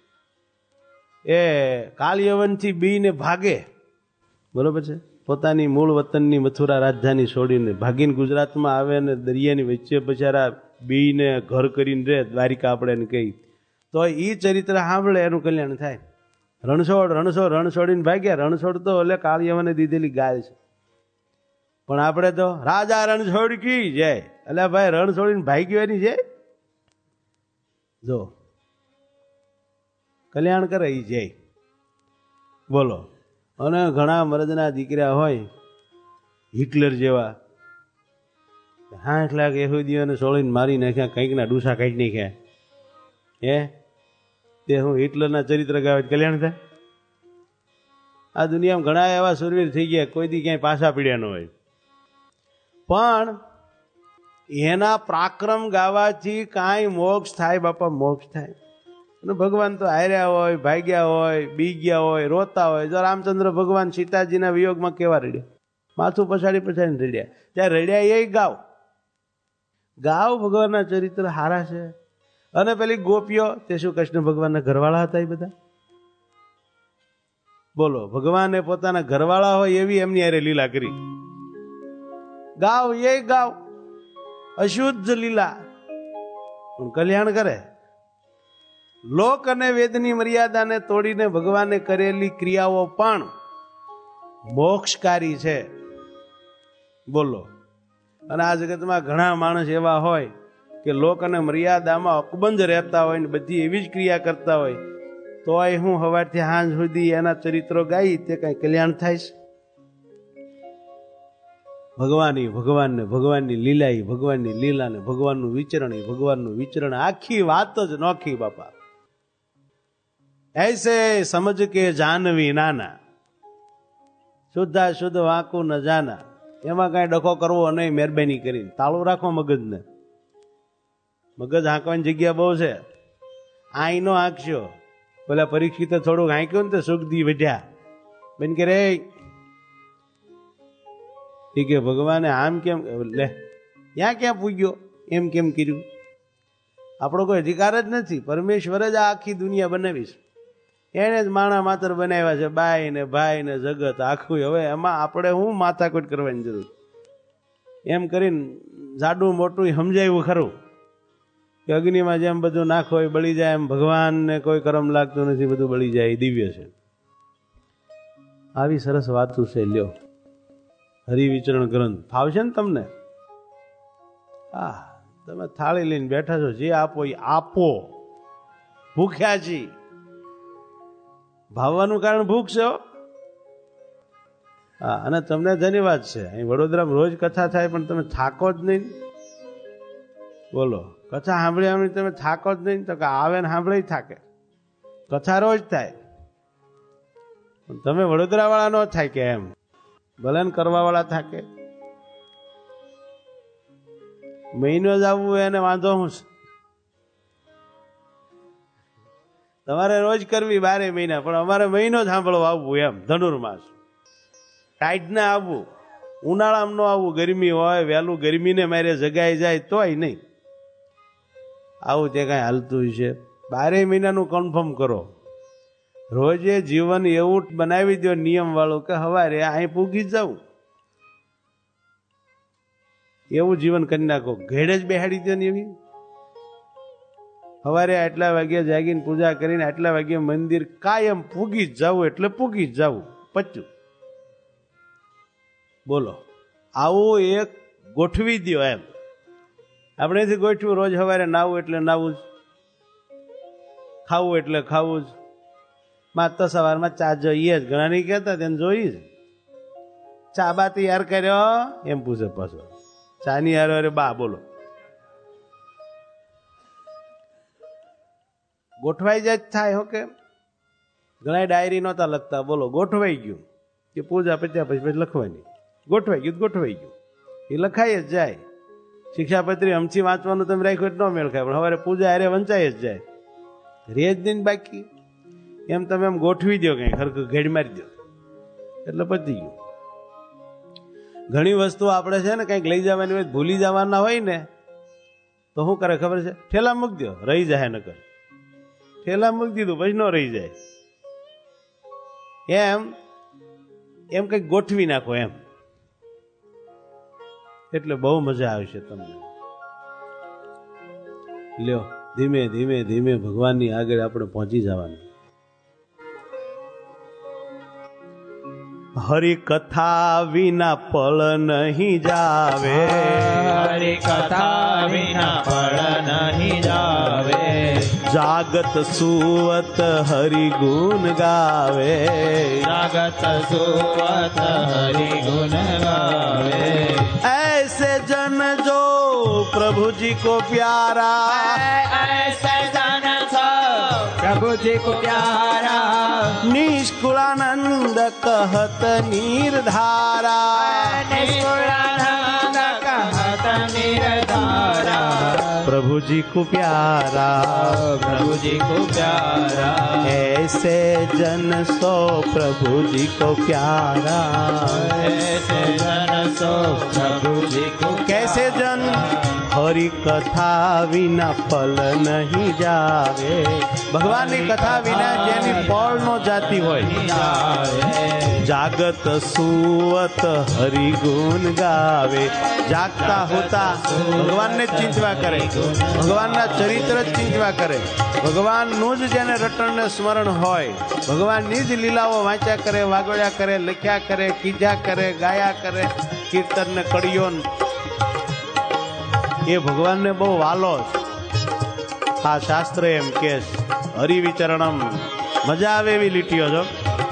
એ કાલયવનથી બીને ભાગે, બરોબર છે, પોતાની મૂળ વતનની મથુરા રાજધાની છોડીને ભાગીને ગુજરાતમાં આવે ને દરિયાની વચ્ચે બચારા બીને ઘર કરીને રે દ્વારિકા આપણે એને કહી, તો એ ચરિત્ર સાંભળે એનું કલ્યાણ થાય. રણછોડ રણછોડ રણછોડીને ભાગ્યા. રણછોડ તો એટલે કાલયવને દીધેલી ગાય છે, પણ આપણે તો રાજા રણછોડ કી જય, એટલે ભાઈ રણછોડીને ભાગ્યો એની જય. જો કલ્યાણ કરે એ જય. બોલો અને ઘણા મરદના દીકરા હોય હિટલર જેવા, આઠ લાખ યહૂદીઓને સોળીને મારી નાખ્યા, કંઈકના ડૂસા કાઢી નાખ્યા. હે તે હું હિટલરના ચરિત્ર ગાવે કલ્યાણ થાય? આ દુનિયામાં ઘણા એવા સુરવીર થઈ ગયા, કોઈ દી ક્યાંય પાછા પીડ્યા ન હોય, પણ એના પરાક્રમ ગાવાથી કાંઈ મોક્ષ થાય બાપા, મોક્ષ થાય. અને ભગવાન તો હાર્યા હોય, ભાગ્યા હોય, બી ગયા હોય, રોતા હોય. જો રામચંદ્ર ભગવાન સીતાજીના વિયોગમાં કેવા રડ્યા, માથું પછાડી પછાડીને રડ્યા. ત્યાં રડ્યા એ ગાવ ગાવ ભગવાનના ચરિત્ર હારા છે. અને પેલી ગોપીઓ તે શું કૃષ્ણ ભગવાનના ઘરવાળા હતા એ બધા? બોલો ભગવાને પોતાના ઘરવાળા હોય એવી એમની હારે લીલા કરી. ગાવ એ ગાવ અશુદ્ધ લીલા પણ કલ્યાણ કરે. લોક અને વેદની મર્યાદાને તોડીને ભગવાને કરેલી ક્રિયાઓ પણ મોક્ષકારી છે. બોલો અને આ જગતમાં ઘણા માણસ એવા હોય કે લોક અને મર્યાદામાં અકબંધ રહેતા હોય ને બધી એવી જ ક્રિયા કરતા હોય, તોય હું સવારથી સાંજ સુધી એના ચરિત્રો ગાઈ તે કઈ કલ્યાણ થાય છે? ભગવાન ભગવાનને ભગવાનની લીલા, ભગવાનની લીલા ને ભગવાનનું વિચરણ, ભગવાનનું વિચરણ, આખી વાત જ નોખી બાપા. ऐसे समझ के जानवी नाना, શુદ્ધા શુદ્ધ વાંકું ન જાના. એમાં કઈ ડખો કરવો નહીં, મહેરબાની કરીને તાળું રાખો મગજને. મગજ હાંકવાની જગ્યા બહુ છે. આઈ નો હાંકશો. પેલા પરીક્ષિત થોડુંક હાંક્યું ને તો સુખદી વધ્યા. બેન કે રે એ કે ભગવાને આમ કેમ લે ત્યાં ક્યાં પૂગ્યો એમ કેમ કર્યું? આપણો કોઈ અધિકાર જ નથી. પરમેશ્વર જ આ આખી દુનિયા બનાવી છે. એને જ માણા માતર બનાવ્યા છે, બાઈ ને ભાઈ ને જગત આખું. હવે એમાં આપણે હું માથાકૂટ કરવાની જરૂર? એમ કરીને જાડું મોટું સમજાયું ખરું કે અગ્નિમાં જેમ બધું નાખો એ બળી જાય, એમ ભગવાનને કોઈ કરમ લાગતું નથી, બધું બળી જાય, એ દિવ્ય છે. આવી સરસ વાતું છે. લ્યો, હરિવિચરણ ગ્રંથ ફાવશે ને તમને? હા, તમે થાળી લઈને બેઠા છો, જે આપો એ આપો. ભૂખ્યા છી. ભાવવાનું કારણ ભૂખ છે. હા, અને તમને ધન્યવાદ છે. અહીં વડોદરામાં રોજ કથા થાય પણ તમે થાકો જ નહીં. બોલો, કથા સાંભળી સાંભળી તમે થાકો જ નહીં? તો કે આવે ને સાંભળી થાકે. કથા રોજ થાય પણ તમે વડોદરા વાળા નો થાય કે એમ? ભલે ને કરવા વાળા થાકે. મહિનો જ આવવું એને વાંધો હું છે? તમારે રોજ કરવી બારે મહિના, પણ અમારે મહિનો જ સાંભળવા આવવું એમ. ધનુર્માસ ટાઈટ ના આવવું, ઉનાળામાં ન આવવું. ગરમી હોય, વહેલું ગરમીને મારે જગાઈ જાય તોય નહીં આવું. તે કાંઈ હાલતું છે? બારે મહિનાનું કન્ફર્મ કરો. રોજે જીવન એવું બનાવી દો નિયમ વાળું કે હવારે અહીં પૂગી જ જાઉં, એવું જીવન કરી નાખો. ઘેડે જ બેહાડી દો ને એવી. સવારે આટલા વાગ્યા જાગીને પૂજા કરીને આટલા વાગ્યા મંદિર કાયમ પૂગી જ જવું, એટલે પૂગી જ જવું. પચ્યું. બોલો, આવું એક ગોઠવી દો એમ. આપણેથી ગોઠવું રોજ સવારે નાવું એટલે નાવું જ, ખાવું એટલે ખાવું જ. માં તો સવારમાં ચા જોઈએ જ. ઘણા નહીં કહેતા તેને જોઈ જ. ચા બા તૈયાર કર્યો એમ પૂછે પાછો. ચાની હારે અરે બા બોલો. ગોઠવાઈ જાય થાય હો કે ઘણા ડાયરી નહોતા લખતા. બોલો, ગોઠવાઈ ગયું કે પૂજા પત્યા પછી પછી લખવાની. ગોઠવાઈ ગયું ગોઠવાઈ ગયું એ લખાય જ જાય. શિક્ષાપત્રી અમથી વાંચવાનું તમે રાખ્યું એટલે ન મેળ ખાય, પણ સવારે પૂજા હારે વંચાય જ જાય. રેજ દિન બાકી એમ તમે એમ ગોઠવી દો, કંઈ ખરખું ઘેડ મારી દો એટલે પતી ગયું. ઘણી વસ્તુ આપણે છે ને કંઈક લઈ જવાની હોય, ભૂલી જવાના હોય ને તો શું કરે ખબર છે? ઠેલા મૂકી દો, રહી જાય. નકર ઠેલા મૂકી દીધું પછી ન રહી જાય. એમ એમ કંઈક ગોઠવી નાખો એમ, એટલે બહુ મજા આવશે તમને. લ્યો, ધીમે ધીમે ધીમે ભગવાનની આગળ આપણે પહોંચી જવાનું. હરિ કથા વિના પળ નહીં જાવે, હરિ કથા વિના પળ નહીં જાવે. જાગત સુવત હરિ ગુણ ગાવે, જાગત સુવત હરિ ગુણ ગાવે. ऐसे जन जो प्रभु जी को प्यारा, ऐसे जन जो प्रभु जी को प्यारा. निष्कुलानंद कहत निर्धारा, निष्कुलानंद कहत निर्धारा. प्रभु जी को प्यारा, प्रभु जी को प्यारा. ऐसे जन सो प्रभु जी को प्यारा, ऐसे जन सो प्रभु जी को. कैसे जन? हरि कथा विना पल नहीं जावे. ભગવાનની કથા વિના જેની પળ નો જાતી હોય. જાગત સુવત હરિ ગુણ ગાવે. જાગતા હોતા ભગવાનને જ ચિંતવા કરે, ભગવાનના ચરિત્ર જ ચિંતવા કરે, ભગવાનનું જ જેને રટણ ને સ્મરણ હોય, ભગવાનની જ લીલાઓ વાંચ્યા કરે, વાગોળ્યા કરે, લખ્યા કરે, કીધા કરે, ગાયા કરે, કીર્તન ને કડીઓ. એ ભગવાનને બહુ વાલો. આ શાસ્ત્ર એમ કે હરિવિચરણમ. મજા આવે એવી લીટીઓ છો.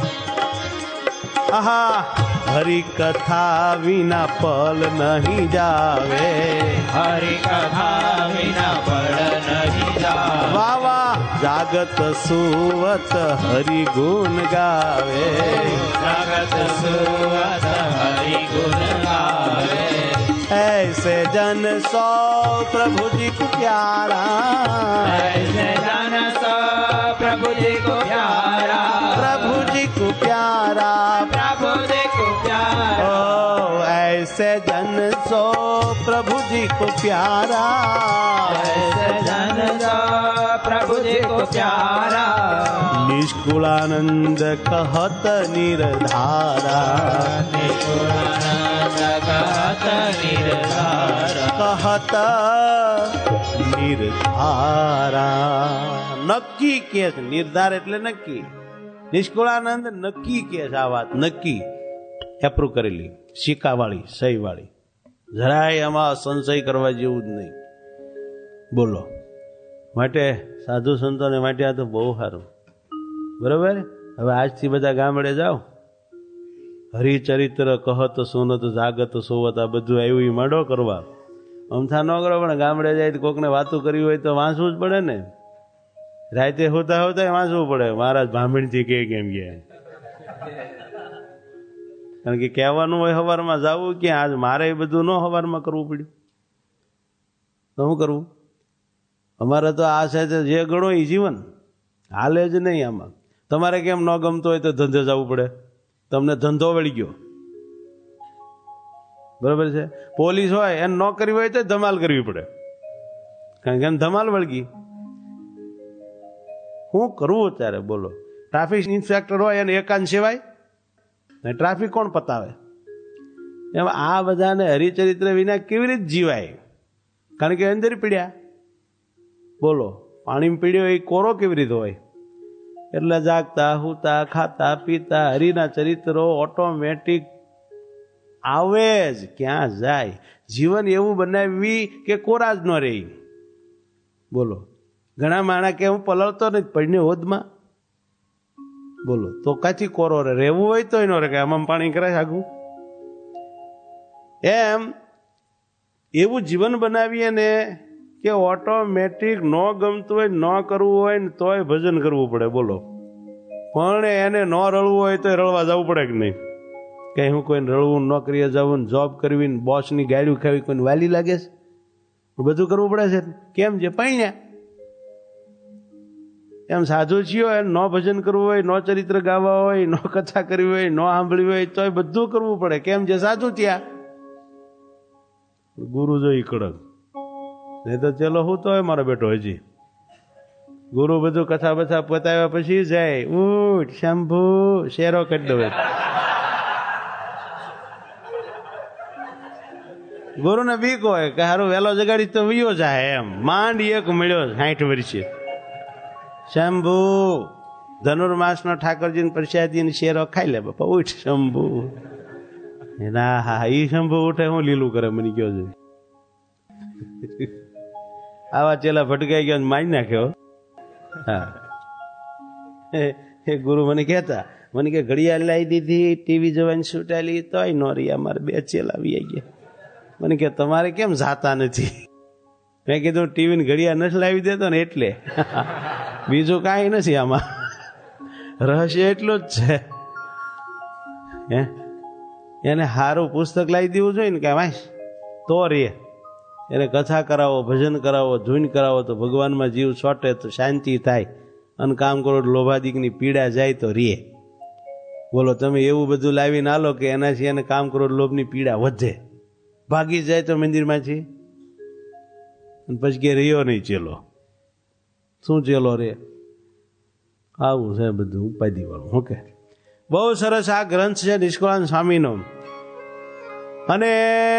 આહા, હરિ કથા વિના પલ નહીં જાવે, હરિ કથા વિના પળ નહીં જાવે. વાહ વાહ. જાગત સુવત હરિ ગુણ ગાવે, જાગત સુવત હરિ ગુણ ગાવે. ऐसे जन सो प्रभु जी को प्यारा, ऐसे जन सो प्रभु जी को प्यारा. प्रभु जी को प्यारा, प्रभु जी को प्यारा. ओ ऐसे जन सो प्रभु जी को प्यारा, ऐसे जन प्रभु जी को प्यारा। निष्कुलानंद कहत निर्धारा, निष्कुलानंद कहत निर्धारा, कहत निर्धारा। નક્કી કે છે, નિર્ધાર એટલે નક્કી. નિષ્કુળાનંદ નક્કી કે છે આ વાત, નક્કી એપ્રુવ કરેલી, સિક્કાવાળી, સહી વાળી, જરાય આમાં સંશય કરવા જેવું જ નહીં. બોલો, માટે સાધુ સંતોને માટે આ તો બહુ સારું. બરોબર. હવે આજથી બધા ગામડે જાઓ, હરિચરિત્ર કહત સુનત જાગત સોવત આ બધું આવ્યું એ માંડો કરવા. અમથા ન કરો, પણ ગામડે જાય તો કોકને વાતું કરવી હોય તો વાંચવું જ પડે ને. રાતે હોતા હોતા વાંચવું પડે, મહારાજ ભાંભીણથી કે કેમ કે, કારણ કે કહેવાનું હોય સવારમાં જવું ક્યાં, આજ મારે એ બધું ન સવારમાં કરવું પડ્યું તો શું કરવું? અમારે તો આ છે જે ગણો એ જીવન હાલે જ નહીં. આમાં તમારે કેમ ન ગમતો હોય તો ધંધે જવું પડે, તમને ધંધો વળી ગયો. બરોબર છે. પોલીસ હોય એને નોકરી હોય તો ધમાલ કરવી પડે, કારણ કે એને ધમાલ વળગી. શું કરવું અત્યારે બોલો? ટ્રાફિક ઇન્સ્પેક્ટર હોય એને એકાંત સેવાય, ટ્રાફિક કોણ પતાવે? એમ આ બધાને હરિચરિત્ર વિના કેવી રીતે જીવાય? કારણ કે અંદર પીડ્યા. બોલો, પાણીમાં પીડ્યો એ કોરો કેવી રીતે હોય? એટલે જાગતા હુતા ખાતા પીતા હરિના ચરિત્રો ઓટોમેટિક આવે જ. ક્યાં જાય? જીવન એવું બનાવી કે કોરા જ ન રહે. બોલો, ઘણા માણા કે હું પલળતો નથી પડીને હોદમાં. બોલો, તો કાચી કોરો રે? રહેવું હોય તો ન રે, કે આમાં પાણી કરાય આગું. એમ એવું જીવન બનાવીએ ને કે ઓટોમેટિક ન ગમતું હોય, ન કરવું હોય ને તોય ભજન કરવું પડે. બોલો, પણ એને ન રળવું હોય તો રળવા જવું પડે કે નહીં? કઈ હું કોઈને રળવું, નોકરીએ જવું, જોબ કરવી, બોસની ગાડીઓ ખાવી, કોઈને વાલી લાગે છે? બધું કરવું પડે છે. કેમ છે? પાણ્યા. એમ સાધુ છીએ, ન ભજન કરવું હોય, ન ચરિત્ર ગાવા હોય, ન કથા કરવી હોય, ન સાંભળવી હોય તોય બધું કરવું પડે. કેમ છે? સાધુ ત્યાં ગુરુ જોઈ કડક, નહીં તો ચલો હું તો મારો બેટો હજી ગુરુ બધું કથા બથા પતાવ્યા પછી જાય, ઉઠ શંભુ શેરો કરી દો. ગુરુ ને બીક હોય કે હારું વેલો જગાડી તો વિયો જાય. એમ માંડ એક મળ્યો સાઠ વર્ષે, શંભુ ધનુર્માસ નો ઠાકોરજી પ્રસાદી શેરો ખાઈ લે. બાપા ઉઠ શંભુ. ના હા, ઈ શંભુ ઉઠે હું લીલું કરે મને કયો છે. આવા ચેલા ભટકાઈ ગયો મારી નાખ્યો. હા, એ ગુરુ મને કહેતા, મને કે ઘડિયાળ લાવી દીધી, ટીવી જોવાની છૂટાલી તોય નો રહી. અમારે બે ચેલા આવી ગયા. મને કે તમારે કેમ જાતા નથી? મેં કીધું ટીવી ને ઘડિયાળ નથી લાવી દેતો ને એટલે. બીજું કાંઈ નથી આમાં, રહસ્ય એટલું જ છે. હે, એને સારું પુસ્તક લાવી દેવું જોઈએ ને કે વાંચ તો રે. એને કથા કરાવો, ભજન કરાવો, ધૂન કરાવો તો ભગવાનમાં જીવ છોટે તો શાંતિ થાય, અને કામ કરો લોભાદિકની પીડા જાય તો રે. બોલો, તમે એવું બધું લાવી ના લો કે એનાથી એને કામ કરો લોભની પીડા વધે, ભાગી જાય તો મંદિરમાંથી, પછી કે રહ્યો નહીં ચેલો. શું ચેલો રે? આવું છે બધું ઉપાધિ વાળું. ઓકે, બહુ સરસ આ ગ્રંથ છે નિષ્કુળાનંદ સ્વામીનો. અને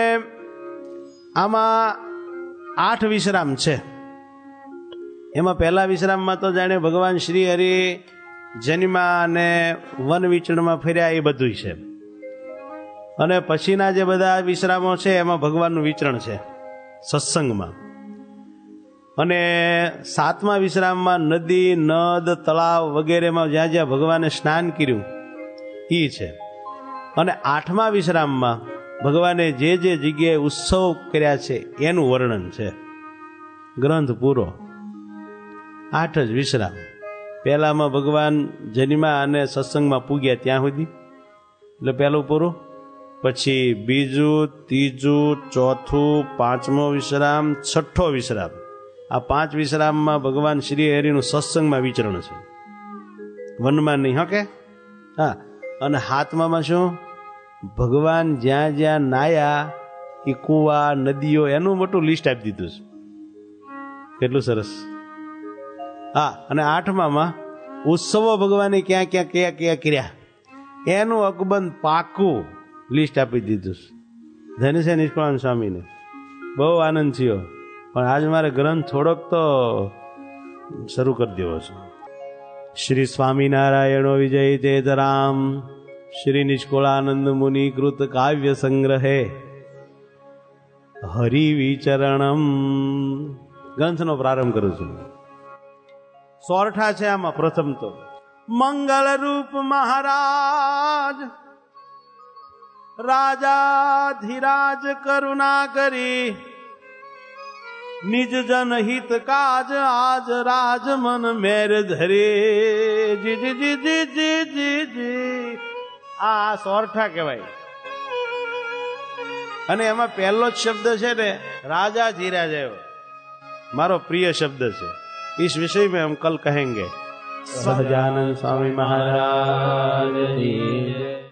આમાં આઠ વિશ્રામ છે. એમાં પહેલા વિશ્રામમાં તો જાણે ભગવાન શ્રી હરિ જન્મા અને વન વિચરણમાં ફર્યા એ બધું છે. અને પછીના જે બધા વિશ્રામો છે એમાં ભગવાનનું વિચરણ છે સત્સંગમાં. અને સાતમા વિશ્રામમાં નદી, નદ, તળાવ વગેરેમાં જ્યાં જ્યાં ભગવાને સ્નાન કર્યું એ છે. અને આઠમા વિશ્રામમાં ભગવાને જે જે જગ્યાએ ઉત્સવ કર્યા છે એનું વર્ણન છે. ગ્રંથ પૂરો. આઠ જ વિશ્રામ. પહેલામાં ભગવાન જન્મા અને સત્સંગમાં પૂગ્યા ત્યાં સુધી, એટલે પહેલું પૂરું. પછી બીજું, ત્રીજું, ચોથું, પાંચમો વિશ્રામ, છઠ્ઠો વિશ્રામ. આ પાંચ વિશ્રામમાં ભગવાન શ્રી હરિનું સત્સંગમાં વિચરણ છે, વનમાં નહીં. ઓકે, હા. અને હાથમાં શું? ભગવાન જ્યાં જ્યાં નાયા એ કુવા, નદીઓ, એનું મોટું લિસ્ટ આપી દીધું છે. કેટલું સરસ. હા, અને આઠમામાં ઉત્સવો ભગવાને ક્યાં ક્યાં કયા કયા કર્યા એનું અકબંધ પાકું લિસ્ટ આપી દીધું. ધન્ય છે નિષ્કળાનંદ સ્વામીને. બહુ આનંદ થયો, પણ આજ મારે ગ્રંથ થોડોક તો શરૂ કરી દેવો છે. શ્રી સ્વામિનારાયણો વિજય ચેતરામ શ્રી નિષ્કુળાનંદ મુનિ કૃત કાવ્ય સંગ્રહે હરિ વિચરણમ ગ્રંથનો પ્રારંભ કરું છું. સોરઠા છે આમાં. પ્રથમ તો મંગલ રૂપ મહારાજ રાજાધિરાજ કરુણા કરી નિજ જન હિત કાજ આજ રાજ મન મેર ધરે જી જી જી જી જી જી જી. આ સોરઠા કહેવાય. અને એમાં પહેલો જ શબ્દ છે ને રાજાધિરાજ આવ્યો, મારો પ્રિય શબ્દ છે. इस विषय में हम कल कहेंगे. સહજાનંદ સ્વામી મહારાજ.